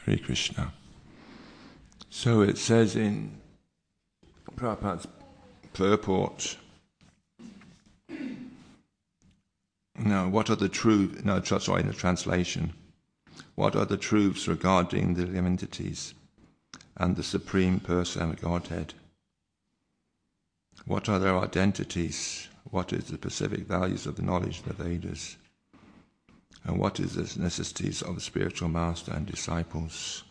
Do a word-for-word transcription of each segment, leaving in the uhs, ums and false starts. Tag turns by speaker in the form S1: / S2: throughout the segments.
S1: Hare Krishna. So it says in Prabhupada's purport, now what are the truths, no, sorry, in the translation, what are the truths regarding the living entities and the Supreme Person of Godhead? What are their identities? What is the specific values of the knowledge of the Vedas? And what is the necessities of the spiritual master and disciples?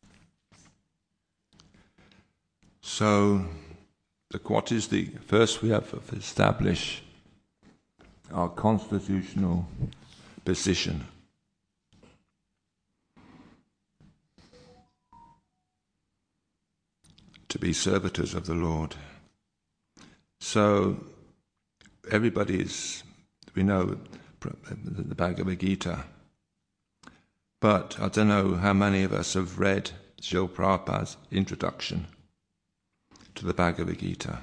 S1: So, the, what is the, first we have to establish our constitutional position. To be servitors of the Lord. So, everybody is, we know the Bhagavad Gita, but I don't know how many of us have read Srila Prabhupada's introduction to the Bhagavad Gita.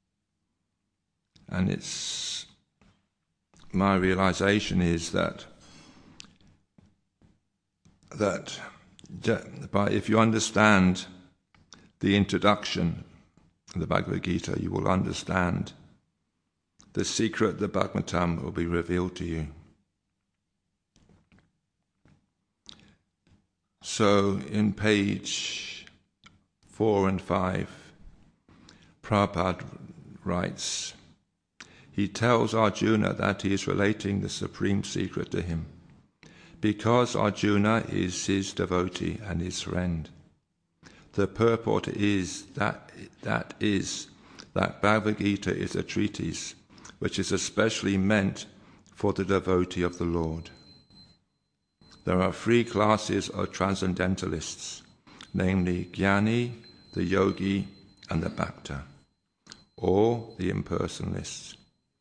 S1: And it's, my realization is that, that by, if you understand the introduction of the Bhagavad Gita, you will understand the secret of the Bhagavatam will be revealed to you. So in page four and five, Prabhupada writes, he tells Arjuna that he is relating the supreme secret to him, because Arjuna is his devotee and his friend. The purport is that that is that Bhagavad Gita is a treatise which is especially meant for the devotee of the Lord. There are three classes of transcendentalists, namely Jnani, the Yogi, and the Bhakta, or the impersonalists.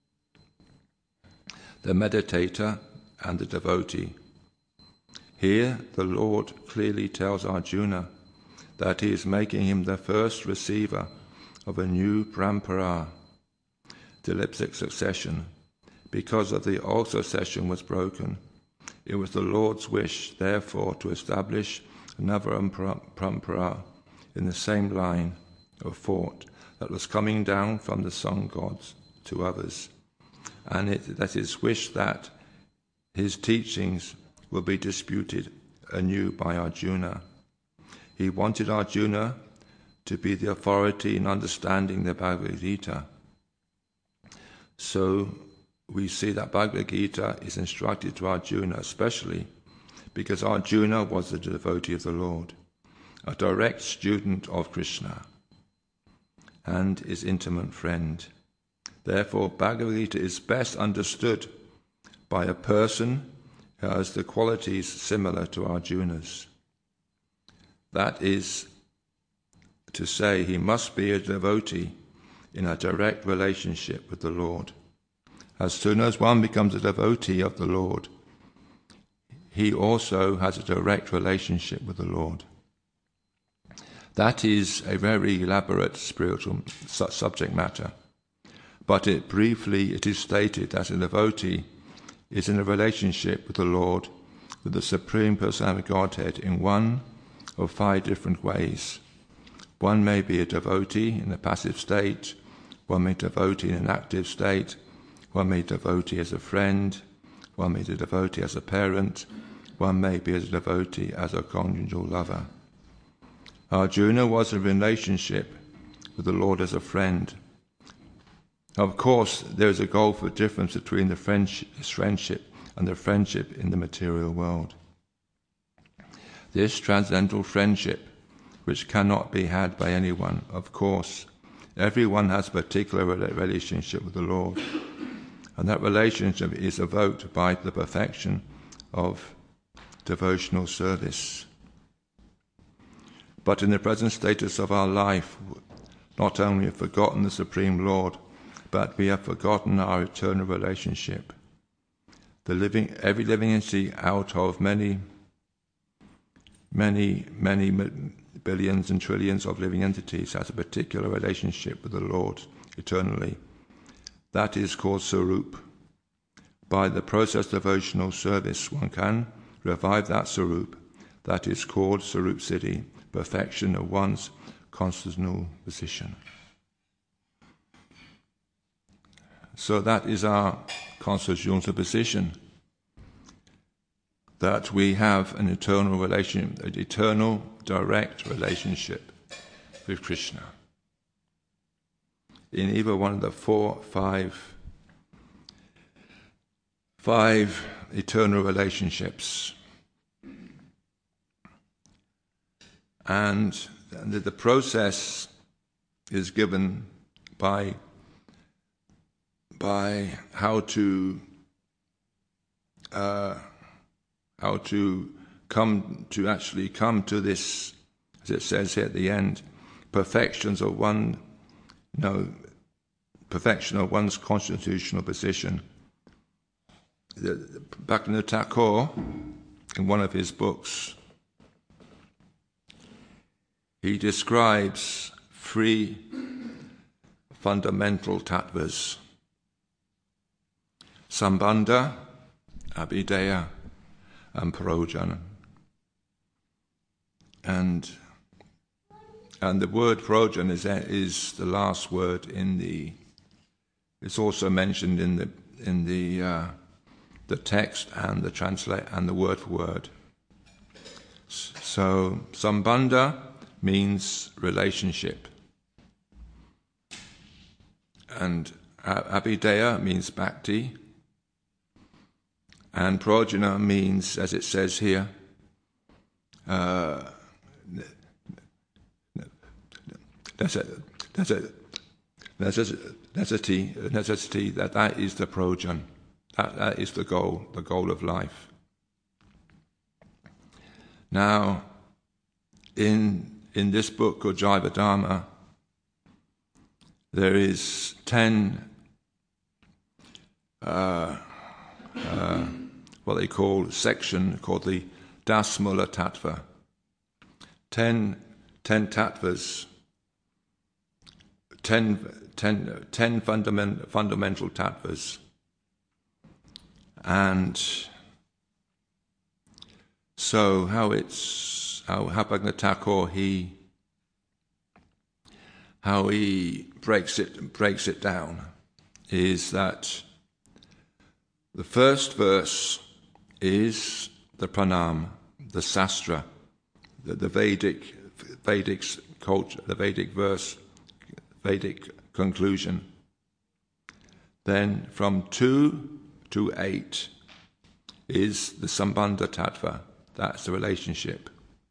S1: The meditator and the devotee. Here the Lord clearly tells Arjuna that he is making him the first receiver of a new parampara, the elliptic succession. Because of the old succession was broken, it was the Lord's wish, therefore, to establish another parampara in the same line of thought that was coming down from the sun gods to others, and it, that is wished that his teachings will be disputed anew by Arjuna. He wanted Arjuna to be the authority in understanding the Bhagavad Gita. So we see that Bhagavad Gita is instructed to Arjuna especially because Arjuna was the devotee of the Lord, a direct student of Krishna, and his intimate friend. Therefore, Bhagavad Gita is best understood by a person who has the qualities similar to Arjuna's. That is to say, he must be a devotee in a direct relationship with the Lord. As soon as one becomes a devotee of the Lord, he also has a direct relationship with the Lord. That is a very elaborate spiritual subject matter, but it briefly it is stated that a devotee is in a relationship with the Lord, with the Supreme Personality of Godhead, in one of five different ways. One may be a devotee in a passive state, one may be a devotee in an active state, one may be a devotee as a friend, one may be a devotee as a parent, one may be a devotee as a conjugal lover. Arjuna was in a relationship with the Lord as a friend. Of course, there is a gulf of difference between the friendship and the friendship in the material world. This transcendental friendship, which cannot be had by anyone, of course, everyone has a particular relationship with the Lord, and that relationship is evoked by the perfection of devotional service. But in the present status of our life, not only have we forgotten the Supreme Lord, but we have forgotten our eternal relationship. The living, every living entity out of many, many, many billions and trillions of living entities has a particular relationship with the Lord eternally. That is called Sarup. By the process of devotional service, one can revive that Sarup that is called Sarup Siddhi, perfection of one's constitutional position. So that is our constitutional position, that we have an eternal relation, an eternal direct relationship with Krishna. In either one of the four, five, five eternal relationships. And the process is given by, by how to uh, how to come to actually come to this, as it says here at the end, perfections of one, you know, perfection of one's constitutional position. Bhaktivinoda Thakur, in one of his books, he describes three fundamental tattvas: Sambandha, Abhideya, and Prayojana. And and the word Prayojana is is the last word in the. It's also mentioned in the in the uh, the text and the translate and the word for word. So Sambandha means relationship, and Abhideya means bhakti, and Prayojana means, as it says here, uh, that's a, that's a, necessity, necessity that that is the Prayojana, that, that is the goal, the goal of life. Now, in in this book called Jaiva Dharma, there is ten uh, uh, what they call section called the Dasmula Tattva. Ten, ten tattvas, ten, ten, ten fundament, fundamental tattvas. And so how it's, how Bhaktivinoda Thakur, he, how he breaks it, breaks it down is that the first verse is the pranam, the sastra, the, the Vedic, Vedic culture, the Vedic verse, Vedic conclusion. Then from two to eight is the Sambandha Tattva, that's the relationship.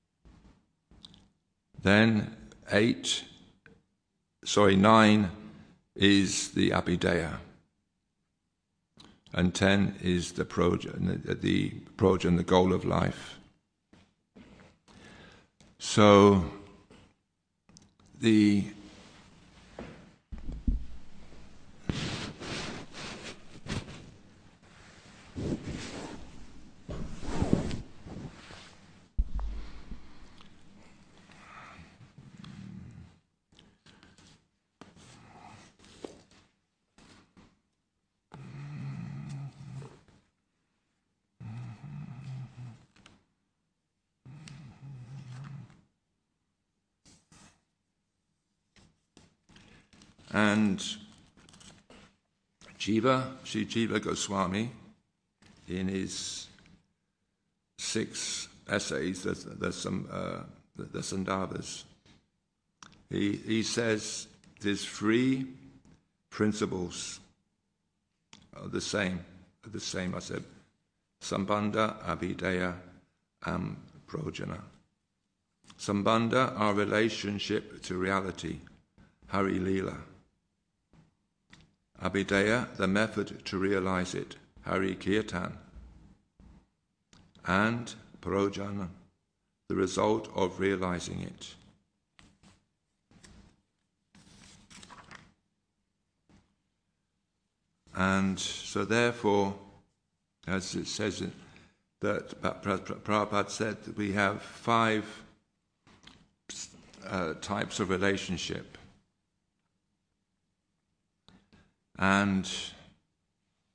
S1: Then eight, sorry, nine is the Abhideya. And ten is the Prayojana, the Prayojana, the goal of life. So the And Jiva, Sri Jiva Goswami, in his six essays, there's, there's some uh, the Sandhavas, he, he says there's three principles of the same, of the same, I said, Sambandha, Abhideya, and Prayojana. Sambandha, our relationship to reality, Hari Leela. Abhideya, the method to realize it, Hari Kirtan. And Prayojana, the result of realizing it. And so therefore, as it says that Prabhupada said, that we have five uh, types of relationship. And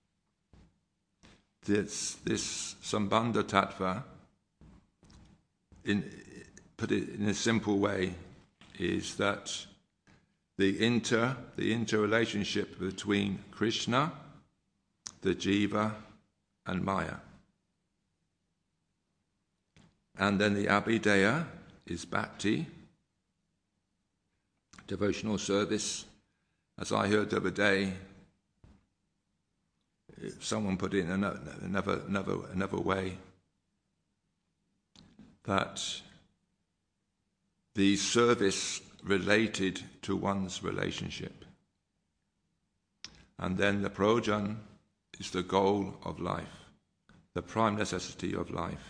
S1: this, this Sambandha Tattva in, put it in a simple way, is that the inter the interrelationship between Krishna, the Jiva, and Maya. And then the Abhideya is bhakti, devotional service. As I heard the other day, someone put it in another, another, another, another way, that the service related to one's relationship. And then the projan is the goal of life, the prime necessity of life.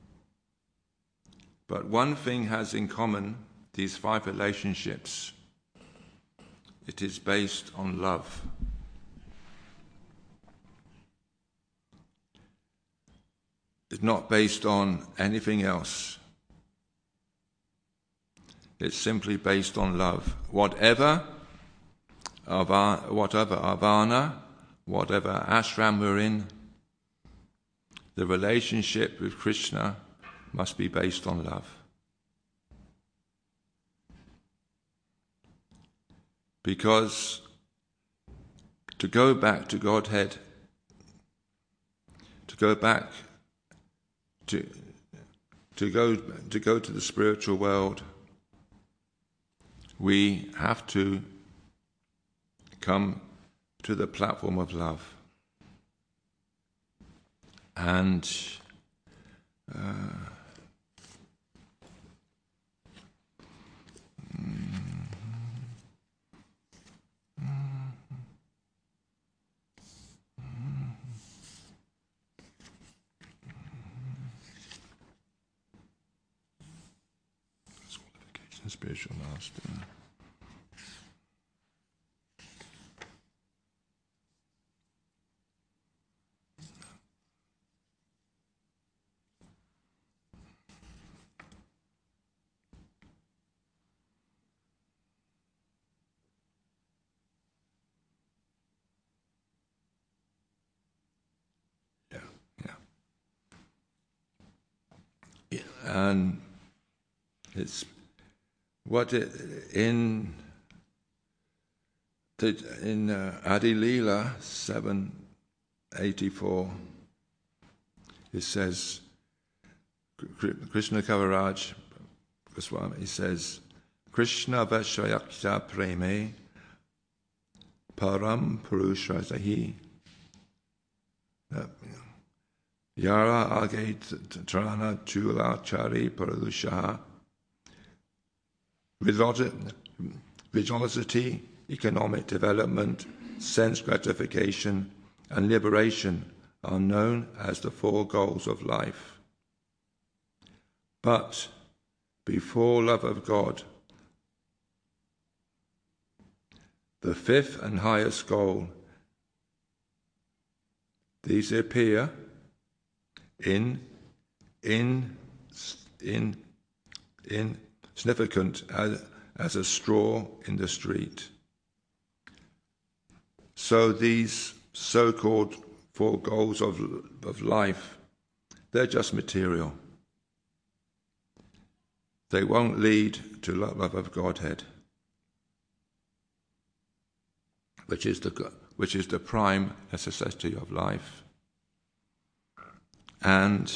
S1: But one thing has in common these five relationships. It is based on love. It's not based on anything else. It's simply based on love. Whatever, whatever avana, whatever ashram we're in, the relationship with Krishna must be based on love. Because to go back to Godhead, to go back to to go to go to the spiritual world, we have to come to the platform of love. And uh, spiritual master. Yeah, yeah. Yeah, and it's what it, in in uh, Adi Leela seven eighty-four, it says, Krishna Kaviraj Goswami, he says, Krishna Vashayakta Preme Param Purushasahi Yara Age Trana Chula Chari Parushaha. Religiosity, economic development, sense gratification, and liberation are known as the four goals of life. But before love of God, the fifth and highest goal, these appear in in in in significant as, as a straw in the street. So these so-called four goals of, of life, they're just material. They won't lead to love of Godhead, which is the which is the prime necessity of life. And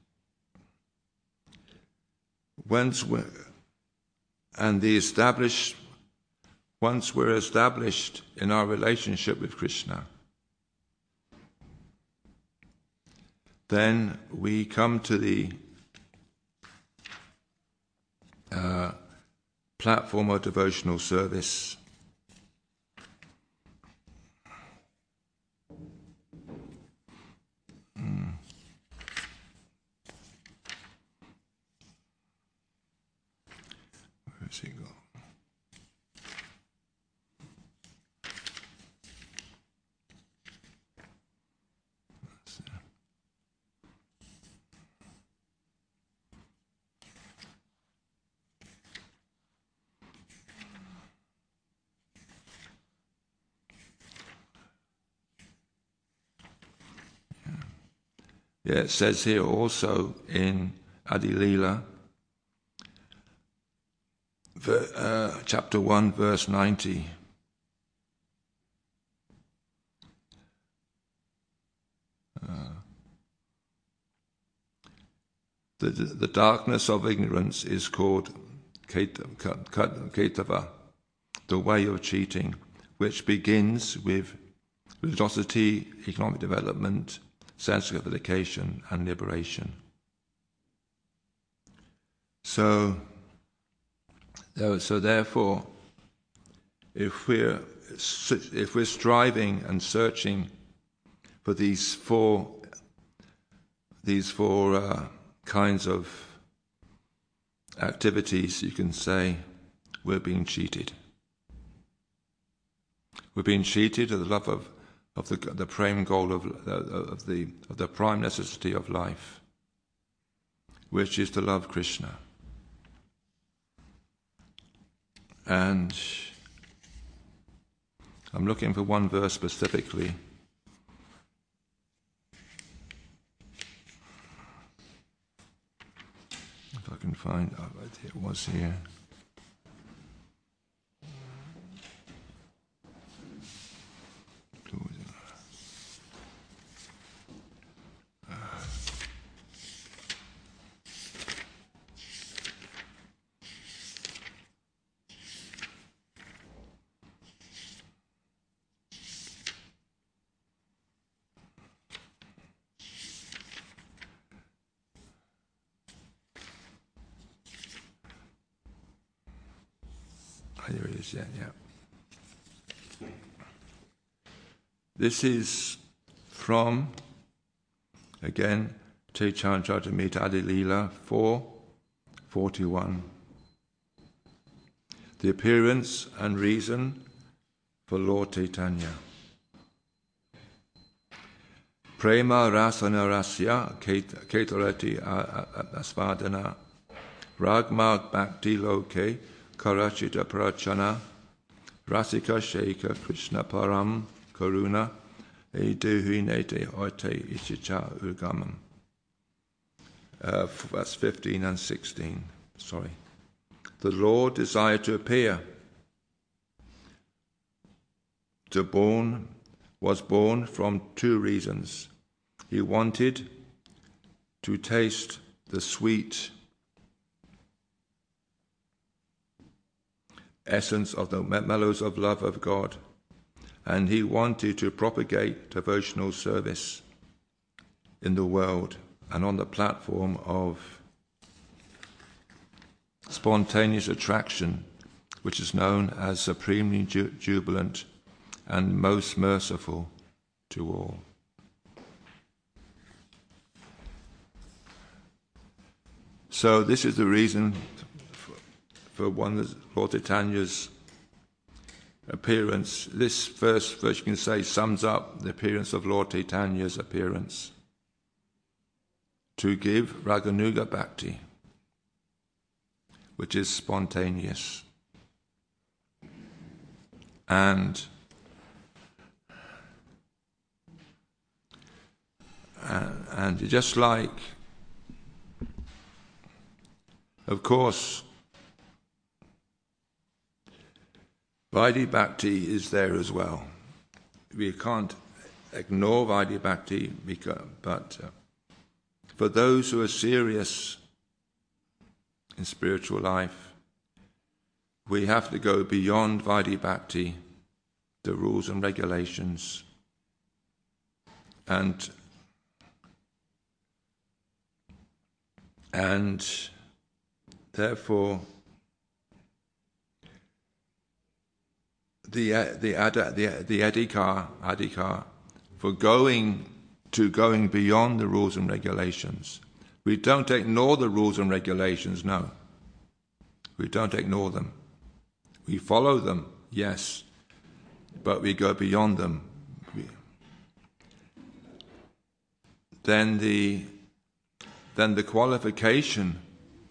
S1: once we're And the established, once we're established in our relationship with Krishna, then we come to the uh, platform of devotional service. Mm. Where's he gone? Yeah, it says here also in Adi Leela uh, chapter one, verse ninety. Uh, the, the darkness of ignorance is called ketava, the way of cheating, which begins with religiosity, economic development, sense gratification, and liberation. So, so therefore, if we're if we're striving and searching for these four these four uh, kinds of activities, you can say we're being cheated. We're being cheated of the love of of the the prime goal of of the of the prime necessity of life, which is to love Krishna. And I'm looking for one verse specifically. If I can find, oh, it was here. Here it is, yeah, yeah. This is from, again, Chaitanya Charitamrita Adi Leela four forty-one. The appearance and reason for Lord Chaitanya. Prema rasana rasya ketarati asvadana ragmag bhakti loke karachita prachana rasika sheka Krishna param karuna eduhinete oite ichicha ugamam. Uh, that's fifteen and sixteen. Sorry. The Lord desired to appear. To born was born from two reasons. He wanted to taste the sweet essence of the mellows of love of God, and he wanted to propagate devotional service in the world and on the platform of spontaneous attraction, which is known as supremely ju- jubilant and most merciful to all. So this is the reason for, for one Lord Chaitanya's appearance. This first verse, you can say, sums up the appearance of Lord Chaitanya's appearance. To give Raganuga Bhakti, which is spontaneous. And, and, and just like, of course, Vaidhi Bhakti is there as well. We can't ignore Vaidhi Bhakti, because, but uh, for those who are serious in spiritual life, we have to go beyond Vaidhi Bhakti, the rules and regulations, and and therefore the the the the adhikar adhikar for going to going beyond the rules and regulations. We don't ignore the rules and regulations, no. We don't ignore them. We follow them, yes, but we go beyond them. We, then the then the qualification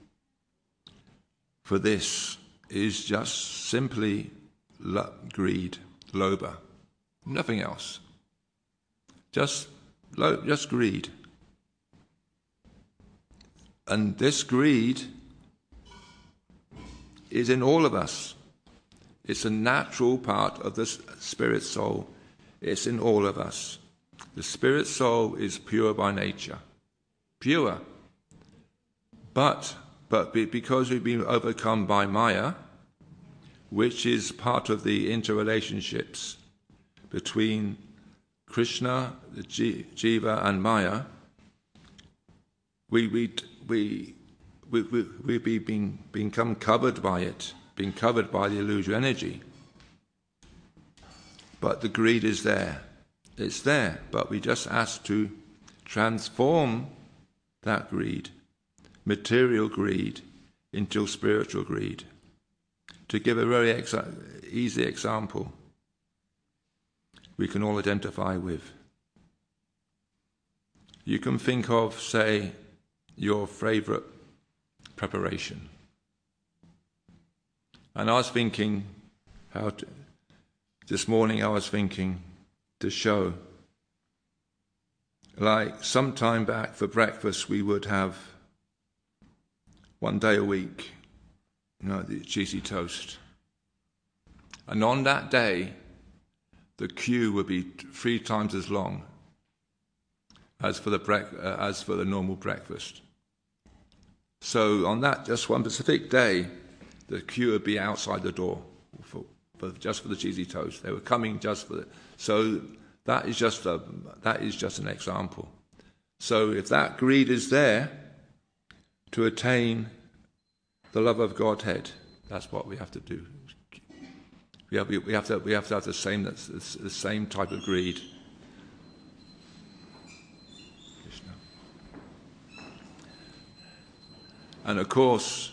S1: for this is just simply lo- greed, lobha, nothing else. Just lo- just greed. And this greed is in all of us. It's a natural part of the spirit soul. It's in all of us. The spirit soul is pure by nature. Pure. But, but because we've been overcome by Maya, which is part of the interrelationships between Krishna, the Jiva, and Maya, we we we we we we've been become covered by it, been covered by the illusory energy. But the greed is there. It's there, but we just ask to transform that greed, material greed, into spiritual greed. To give a very exa- easy example, we can all identify with. You can think of, say, your favourite preparation. And I was thinking, how to, this morning I was thinking to show, like some time back for breakfast we would have one day a week, you know, the cheesy toast. And on that day, the queue would be three times as long as for the brec- uh, as for the normal breakfast. So on that, just one specific day, the queue would be outside the door for, for just for the cheesy toast. They were coming just for the. So that is just a that is just an example. So if that greed is there to attain the love of Godhead, that's what we have to do. We have, we have to we have to have the same the same type of greed. Krishna. And of course,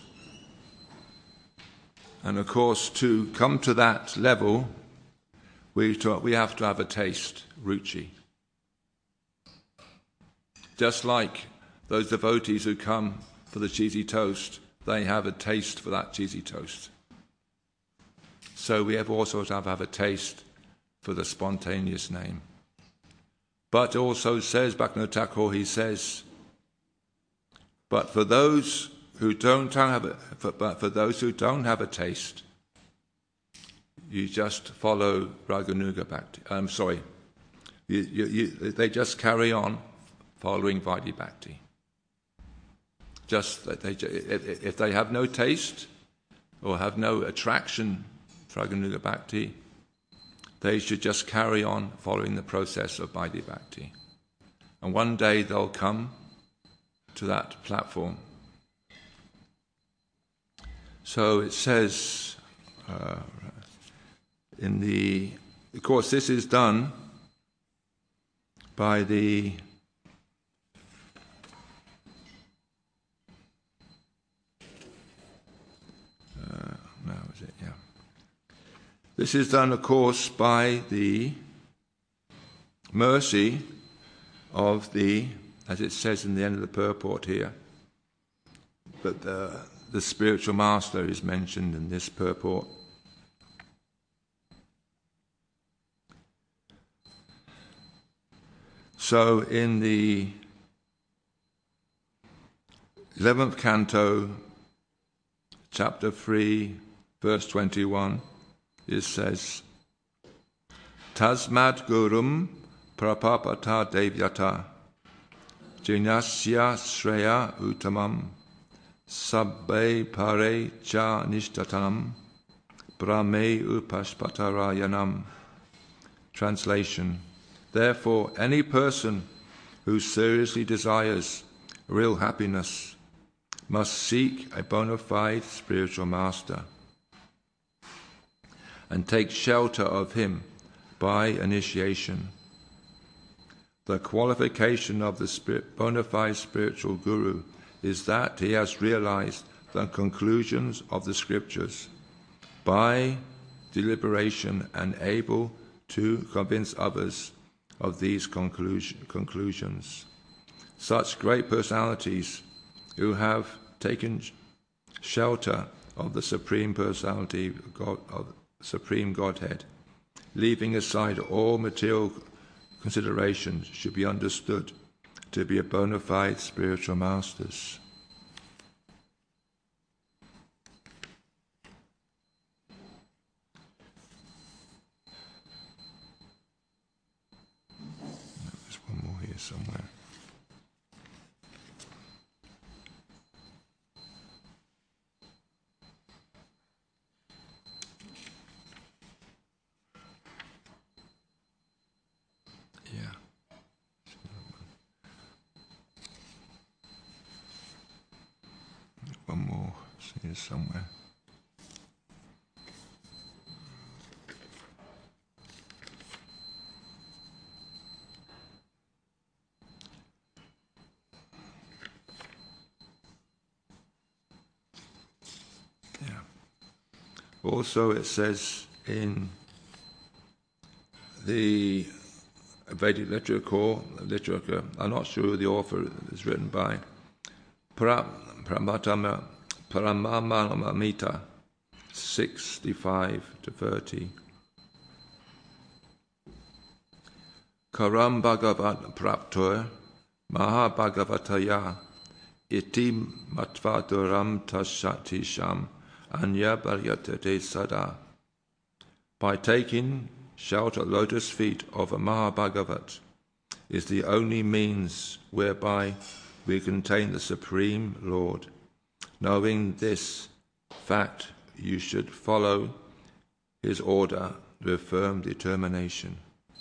S1: and of course, to come to that level, we to, we have to have a taste, ruchi. Just like those devotees who come for the cheesy toast, they have a taste for that cheesy toast. So we have also to have, have a taste for the spontaneous name. But also says, Bhaktivinoda Thakur, he says, but for those who don't have a, for, but for those who don't have a taste, you just follow Raganuga Bhakti. I'm sorry, you, you, you, they just carry on following Vaidhi Bhakti. Just that they, if, if they have no taste or have no attraction for Raganuga Bhakti, they should just carry on following the process of Vaidhi Bhakti. And one day they'll come to that platform. So it says uh, in the, of course this is done by the uh, no, is it? Yeah. This is done, of course, by the mercy of the, as it says in the end of the purport here, that the, the spiritual master is mentioned in this purport. So in the eleventh canto, chapter three, verse twenty-one, it says, Tasmad gurum prapapata devyata jinasya shreya uttamam sabbe pare cha nishtatanam brahme upashpatarayanam. Translation. Therefore, any person who seriously desires real happiness must seek a bona fide spiritual master and take shelter of him by initiation. The qualification of the spirit, bona fide spiritual guru is that he has realized the conclusions of the scriptures by deliberation and able to convince others of these conclusion, conclusions. Such great personalities who have taken shelter of the Supreme Personality of God, of Supreme Godhead, leaving aside all material considerations, should be understood to be a bona fide spiritual masters. here somewhere. Yeah. One more. See it somewhere. Yeah. Also, it says in the Vedic literature, literature, I'm not sure who the author is written by, Paramatama, Paramamamita, sixty-five to thirty. Karam Bhagavat Praptor, Mahabhagavataya, Iti Matvaduram Tashatisham, Anya Bharyatate Sada. By taking shelter at lotus feet of a Mahabhagavat is the only means whereby we contain the Supreme Lord. Knowing this fact, you should follow his order with firm determination.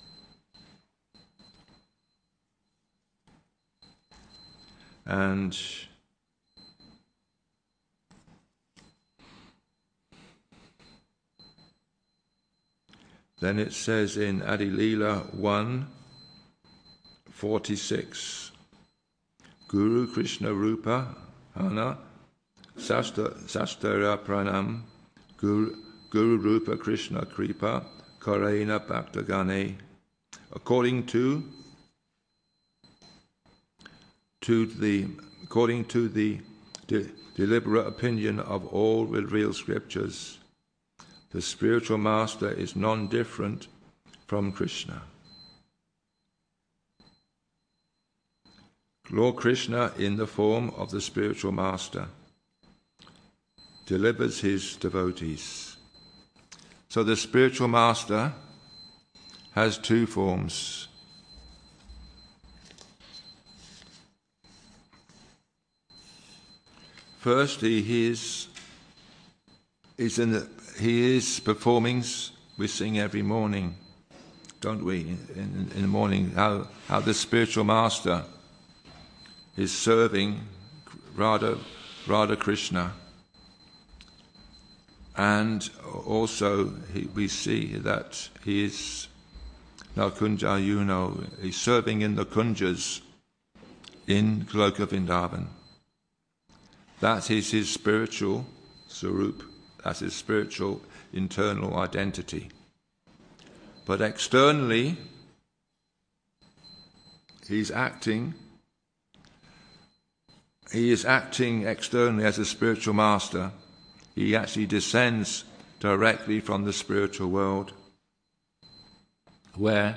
S1: And then it says in Adi Leela one forty-six, Guru Krishna Rupa Hana Sastra Pranam Guru, Guru Rupa Krishna Kripa Karena Bhaktagane. According to to the according to the de, deliberate opinion of all revealed scriptures, the spiritual master is non-different from Krishna. Lord Krishna, in the form of the spiritual master, delivers his devotees. So the spiritual master has two forms. First, he is, is in the, he is performing. We sing every morning, don't we? In, in, in the morning, how how the spiritual master is serving Radha, Radha Krishna. And also he, we see that he is now Kunja, you know, he's serving in the Kunjas in Goloka Vrindavan. That is his spiritual sarup, that's his spiritual internal identity. But externally, he's acting He is acting externally as a spiritual master. He actually descends directly from the spiritual world, where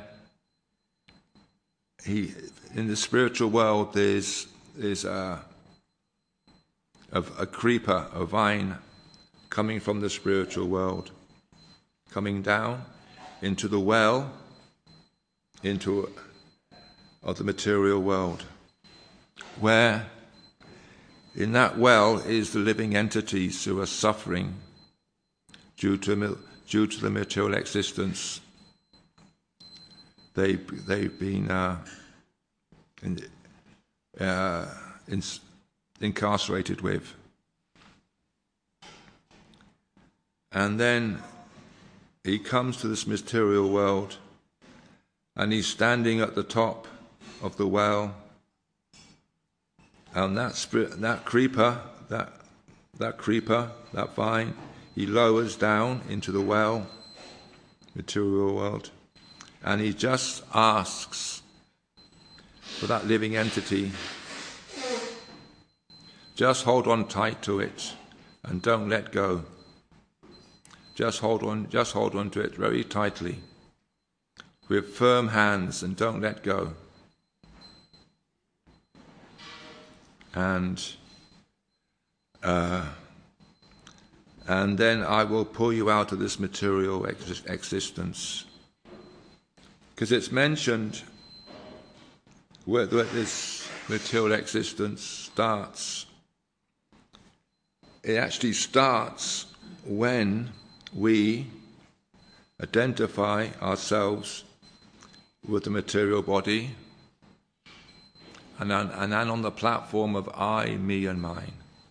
S1: he, in the spiritual world, there's there's a, a, a creeper, a vine, coming from the spiritual world, coming down into the well, into of the material world, where in that well is the living entities who are suffering due to due to the material existence they they've been uh, in, uh, in, incarcerated with, and then he comes to this material world, and he's standing at the top of the well. And that spirit, that creeper, that that creeper, that vine, he lowers down into the well, material world, and he just asks for that living entity. Just hold on tight to it, and don't let go. Just hold on, just hold on to it very tightly, with firm hands, and don't let go. And uh, and then I will pull you out of this material ex- existence. Because it's mentioned where, where this material existence starts. It actually starts when we identify ourselves with the material body, and then, and then on the platform of I, me, and mine.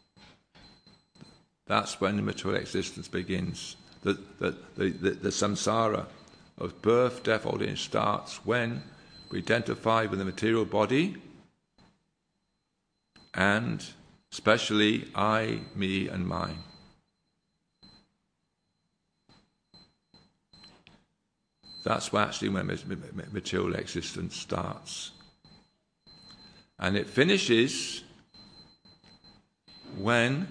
S1: That's when the material existence begins. The, the, the, the, the samsara of birth, death, old age starts when we identify with the material body, and especially I, me, and mine. That's actually when material existence starts. And it finishes when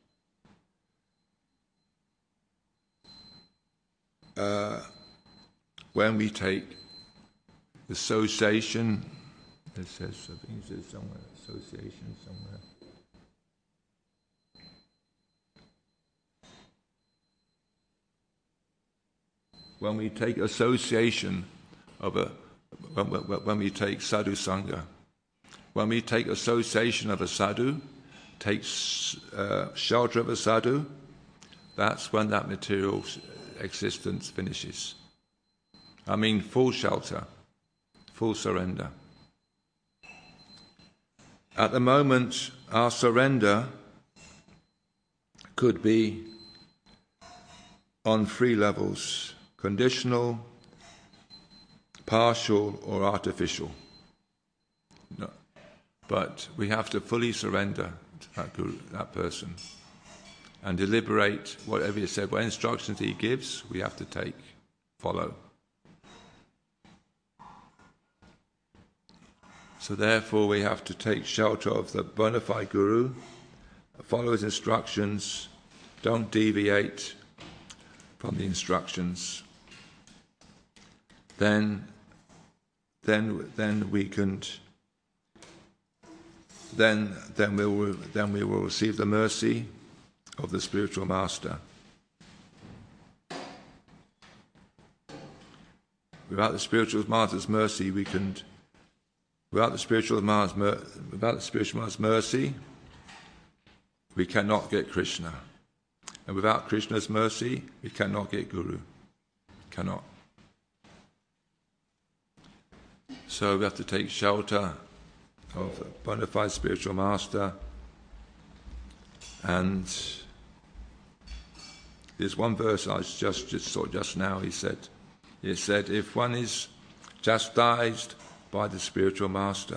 S1: uh, when we take association. It says, I think it says somewhere, association somewhere. When we take association of a, when, when we take sadhu sangha, when we take association of a sadhu, take uh, shelter of a sadhu, that's when that material existence finishes. I mean full shelter, full surrender. At the moment, our surrender could be on three levels: conditional, partial, or artificial. No. But we have to fully surrender to that guru, that person, and deliberate whatever he said. What instructions he gives, we have to take, follow. So therefore we have to take shelter of the bona fide guru, follow his instructions, don't deviate from the instructions. Then, then, then we can. Then, then we will. Then we will receive the mercy of the spiritual master. Without the spiritual master's mercy, we can. Without the spiritual master's, without the spiritual master's mercy, we cannot get Krishna. And without Krishna's mercy, we cannot get Guru. Cannot. So we have to take shelter of a bona fide spiritual master. And there's one verse I just, just saw just now. He said, he said, if one is chastised by the spiritual master,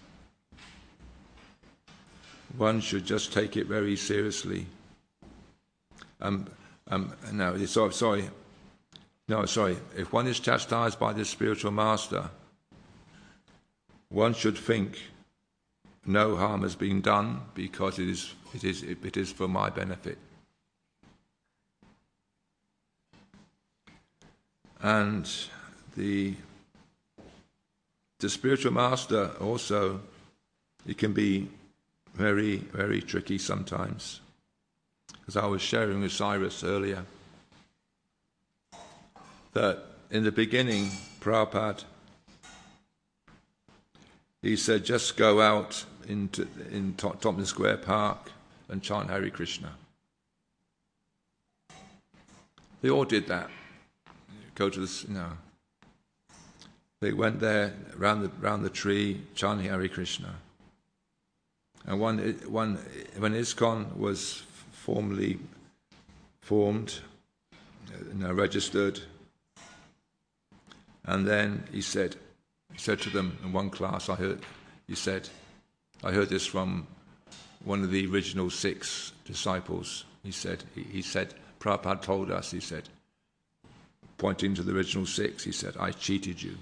S1: one should just take it very seriously. Um, um, no, sorry, sorry, no, sorry. If one is chastised by the spiritual master, one should think no harm has been done because it is, it is, it is for my benefit. And the the spiritual master also, it can be very, very tricky sometimes. As I was sharing with Cyrus earlier, that in the beginning, Prabhupada, he said, just go out into in Tompkins Square Park and chant Hare Krishna. They all did that. Go to this, you know. They went there round the round the tree, chanting Hare Krishna. And one, one, when ISKCON was formally formed, you know, registered, and then he said, he said to them in one class, I heard, he said, I heard this from one of the original six disciples. He said, he, he said, Prabhupada told us, he said, pointing to the original six, he said, I cheated you.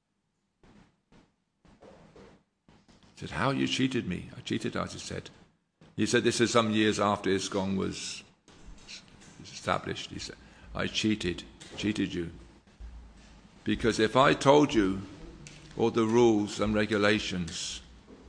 S1: He said, how you cheated me? I cheated us, he said. He said, this is some years after ISKCON was established. He said, I cheated, cheated you. Because if I told you all the rules and regulations,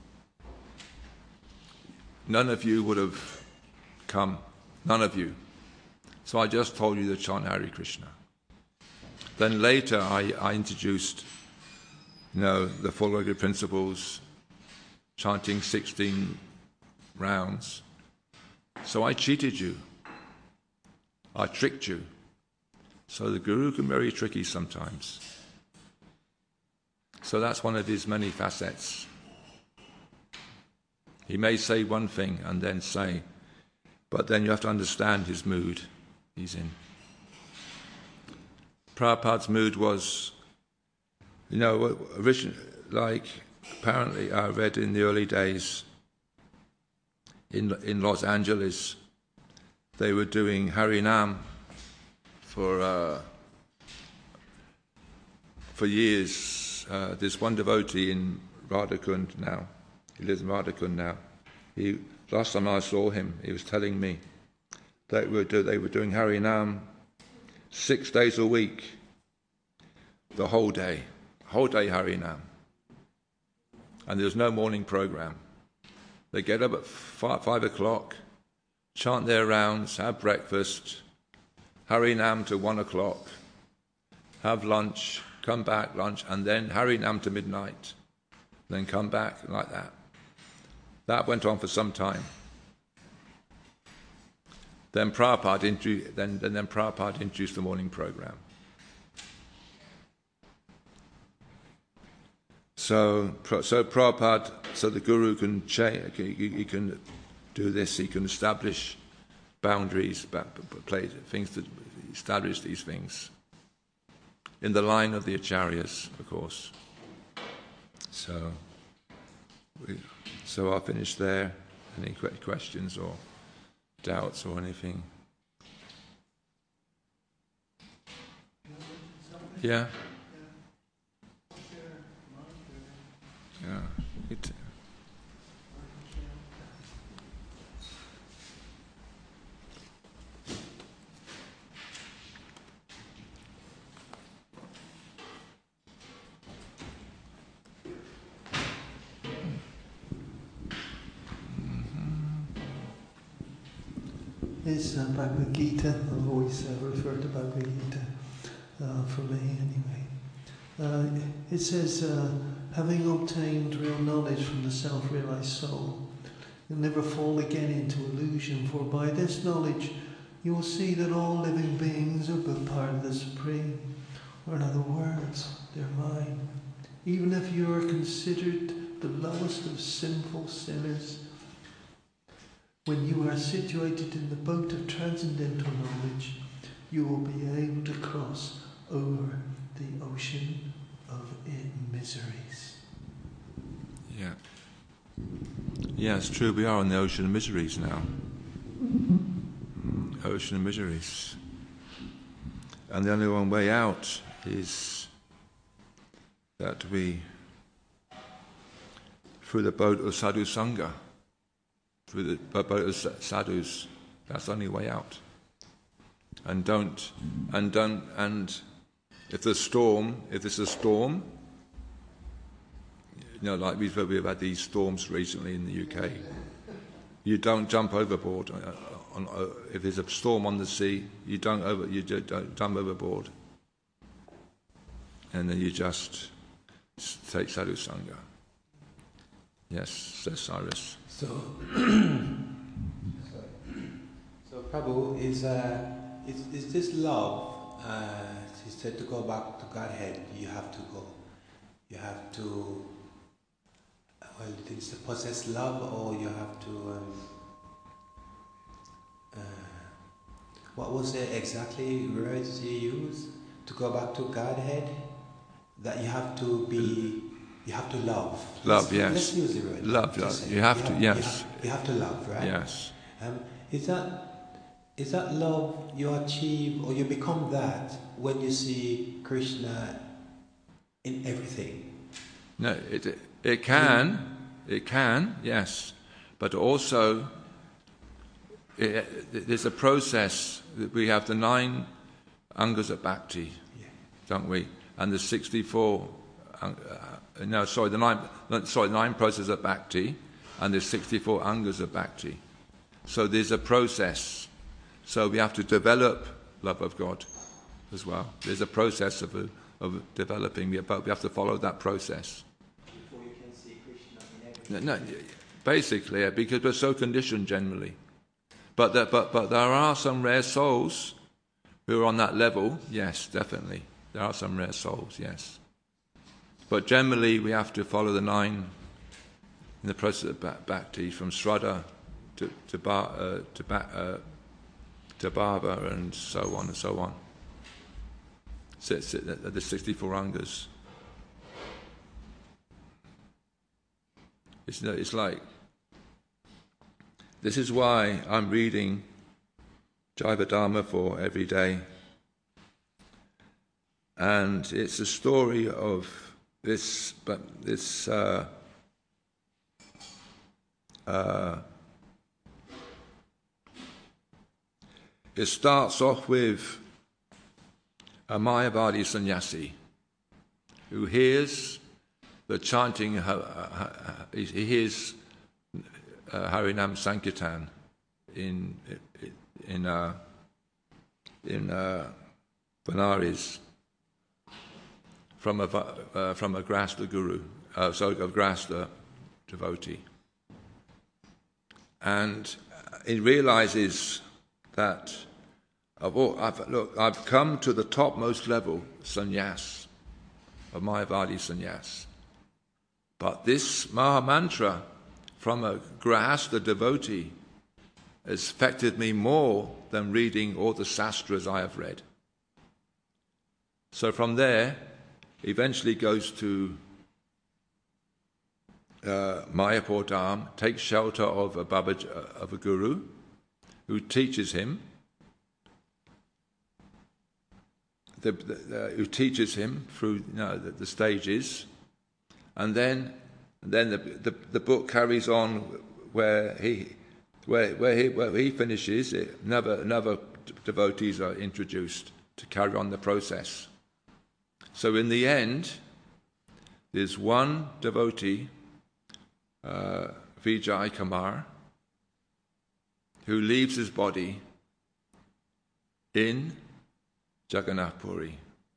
S1: none of you would have come, none of you. So I just told you to chant Hare Krishna. Then later I, I introduced, you you know, the four yoga principles, chanting sixteen rounds. So I cheated you. I tricked you. So the Guru can be very tricky sometimes. So that's one of his many facets. He may say one thing and then say, but then you have to understand his mood he's in. Prabhupada's mood was, you know, originally, like apparently I read in the early days in in Los Angeles, they were doing Harinam for uh, for years. Uh, there's one devotee in Radhakund now. He lives in Radhakund now. He last time I saw him, he was telling me they were do, they were doing Harinam six days a week, the whole day, whole day Harinam, and there's no morning program. They get up at five, five o'clock, chant their rounds, have breakfast, Harinam to one o'clock, have lunch, come back, lunch, and then Harinam to midnight, then come back, like that. That went on for some time. Then Prabhupada introduced, then, then, then Prabhupada introduced the morning program. So, so Prabhupada, so the Guru can change, he, he can do this, he can establish boundaries, play things to establish these things in the line of the Acharyas, of course. So, we, so I'll finish there. Any questions or doubts or anything? Yeah. Yeah. It,
S2: Is uh, Bhagavad Gita. I always uh, refer to Bhagavad Gita, uh, for me anyway. Uh, it says, uh, having obtained real knowledge from the self-realized soul, you'll never fall again into illusion, for by this knowledge you will see that all living beings are but part of the Supreme, or in other words, they're mine. Even if you are considered the lowest of sinful sinners, when you are situated in the boat of transcendental knowledge, you will be able to cross over the ocean of miseries.
S1: Yeah. Yeah, it's true. We are on the ocean of miseries now. Ocean of miseries. And the only one way out is that we, through the boat of sadhu sangha, through the boat of sadhus, that's the only way out. And don't, and don't, and if there's storm, if there's a storm, you know, like we've, we've had these storms recently in the U K, you don't jump overboard. On, on, if there's a storm on the sea, you don't over, you don't jump overboard, and then you just take sadhu sangha. Yes, says Cyrus.
S3: So, so Prabhu, is uh, is is this love? Uh, he said to go back to Godhead. You have to go. You have to. Well, it's to possess love, or you have to. Um, uh, what was the exactly words he used? To go back to Godhead, that you have to be. You have to love.
S1: Love,
S3: let's,
S1: yes.
S3: Let's use the word.
S1: Love, love. You have
S3: you
S1: to,
S3: have,
S1: yes.
S3: You have, you have to love, right?
S1: Yes.
S3: Um, is that is that love you achieve, or you become that when you see Krishna in everything?
S1: No, it it can, it can, yes, but also it, there's a process that we have the nine angas of bhakti,
S3: Yeah.
S1: don't we? And the sixty-four. Uh, no, sorry, the nine. Sorry, nine processes of bhakti, and there's sixty-four angas of bhakti. So there's a process. So we have to develop love of God as well. There's a process of of developing, but we have to follow that process.
S3: Before you can see Krishna in everything.
S1: No, no, basically, yeah, because we're so conditioned generally. But there, but but there are some rare souls who are on that level. Yes, definitely, there are some rare souls. Yes, but generally we have to follow the nine in the process of bhakti, from Shraddha to to bar, uh, to, ba, uh, to Bhava, and so on and so on. So it's the sixty-four angas. It's it's like. This is why I'm reading Jaiva Dharma for every day. And it's a story of this, but this uh, uh, it starts off with a Mayavadi sannyasi who hears the chanting, he hears Uh, Harinam Sankirtan in in uh, in uh, Benares from a uh, from a Grasta guru, uh, so a Grasta devotee, and he realizes that I've, I've, look, I've come to the topmost level, sannyas, of Mayavadi sannyas, but this Maha Mantra from a Grahasta devotee has affected me more than reading all the sastras I have read. So from there, eventually goes to uh, Mayapur Dham, takes shelter of a, Baba, of a guru who teaches him, the, the, uh, who teaches him through you know, the, the stages, and then And then the, the the book carries on where he where where he where he finishes. It, another another devotees are introduced to carry on the process. So in the end, there's one devotee, uh, Vijay Kumar, who leaves his body in Jagannath Puri.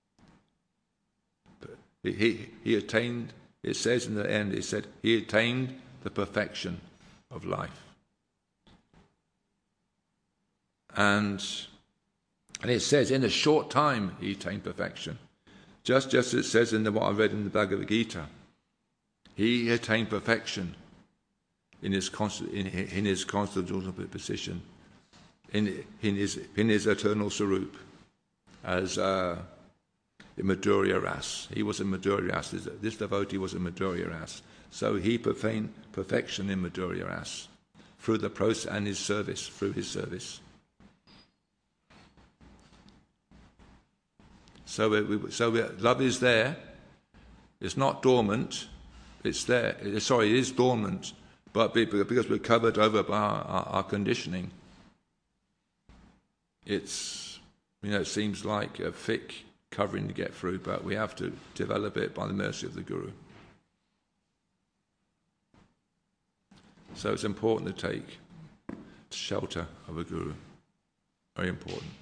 S1: He he, he attained. It says in the end, it said, he attained the perfection of life. And, and it says, in a short time, he attained perfection. Just, just as it says in the, what I read in the Bhagavad Gita. He attained perfection in his constant, in, in his constitutional position, in, in, his, in his eternal Sarup, as... Uh, in Madhurya Ras. He was in Madhurya Ras. This, this devotee was in Madhurya Ras. So he attained perfection in Madhurya Ras through the process and his service, through his service. So, it, so it, love is there. It's not dormant. It's there. It, sorry, it is dormant, but because we're covered over by our, our, our conditioning, it's, you know, it seems like a thick covering to get through, but we have to develop it by the mercy of the Guru. So it's important to take shelter of a Guru. Very important.